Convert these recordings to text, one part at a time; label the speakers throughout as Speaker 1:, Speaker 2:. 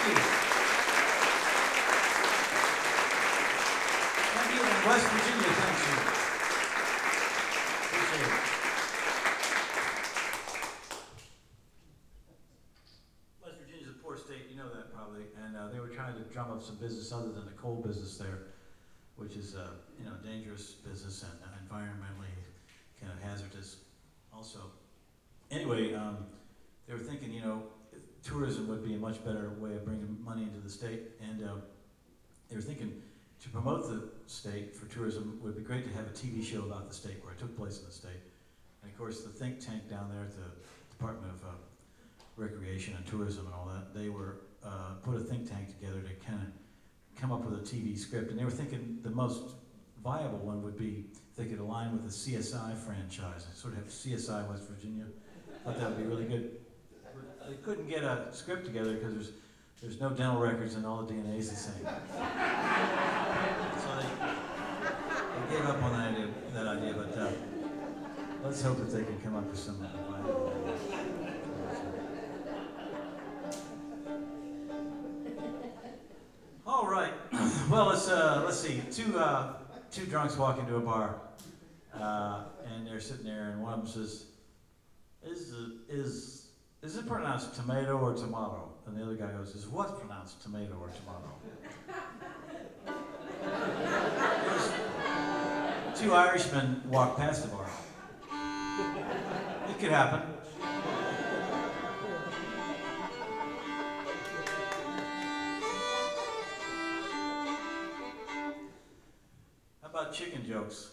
Speaker 1: you. Thank you. And West Virginia, thanks you. Appreciate it. West Virginia's a poor state, you know that probably, and they were trying to drum up some business other than the coal business there, which is dangerous business and environmentally kind of hazardous also. Anyway, they were thinking, tourism would be a much better way of bringing money into the state, and they were thinking to promote the state for tourism would be great to have a TV show about the state where it took place in the state. And of course, the think tank down there at the Department of Recreation and Tourism and all that, they were put a think tank together to kind of come up with a TV script, and they were thinking the most viable one would be if they could align with the CSI franchise, sort of have CSI West Virginia. Thought that would be really good. They couldn't get a script together because there's no dental records and all the DNA is the same. So they gave up on that idea, but let's hope that they can come up with some viable. All right. Well, let's see. Two drunks walk into a bar, and they're sitting there, and one of them says, "Is it pronounced tomato or tomato?" And the other guy goes, "Is what pronounced tomato or tomato?" Two Irishmen walk past the bar. It could happen. How about chicken jokes?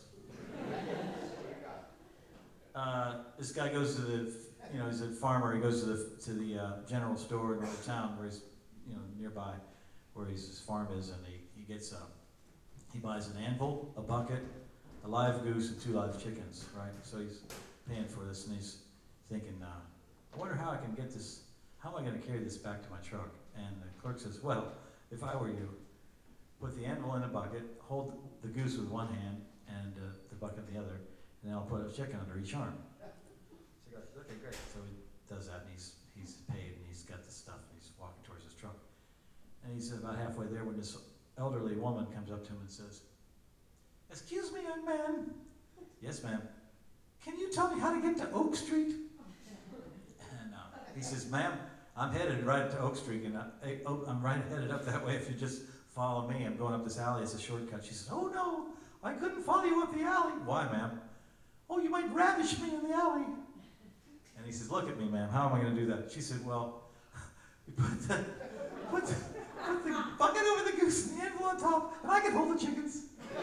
Speaker 1: This guy goes to he's a farmer. He goes to the general store in the town where he's, nearby where his farm is, and he buys an anvil, a bucket, a live goose, and 2 live chickens, right? So he's paying for this, and he's thinking, I wonder how I can get this, how am I going to carry this back to my truck? And the clerk says, well, if I were you, put the anvil in a bucket, hold the goose with one hand, and the bucket in the other, and then I'll put a chicken under each arm. So he goes, okay, great. So he does that, and he's paid, and he's got the stuff, and he's walking towards his truck. And he's about halfway there when this elderly woman comes up to him and says, "Excuse me, young man." "Yes, ma'am." "Can you tell me how to get to Oak Street?" And he says, "Ma'am, I'm headed right to Oak Street, and I'm right headed up that way. If you just follow me, I'm going up this alley. It's a shortcut." She says, "Oh no, I couldn't follow you up the alley." "Why, ma'am?" "Oh, you might ravish me in the alley." And he says, "Look at me, ma'am. How am I going to do that?" She said, "Well, you put the bucket over the goose and the anvil on top, and I can hold the chickens."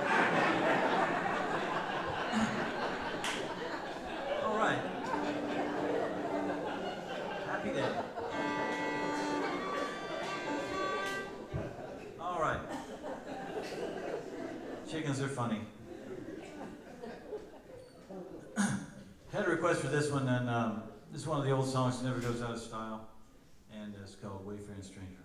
Speaker 1: All right. Happy day. All right. Chickens are funny. Had a request for this one, and this is one of the old songs that never goes out of style, and it's called Wayfaring Stranger.